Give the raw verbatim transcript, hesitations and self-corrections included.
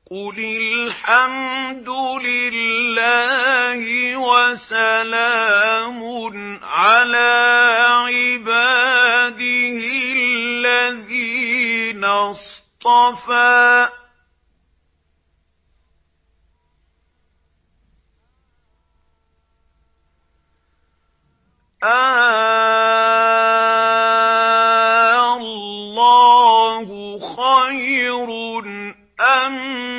قُلِ الْحَمْدُ لِلَّهِ وَسَلَامٌ عَلَىٰ عِبَادِهِ الَّذِينَ اصْطَفَىٰ آللَّهُ خَيْرٌ أَمَّا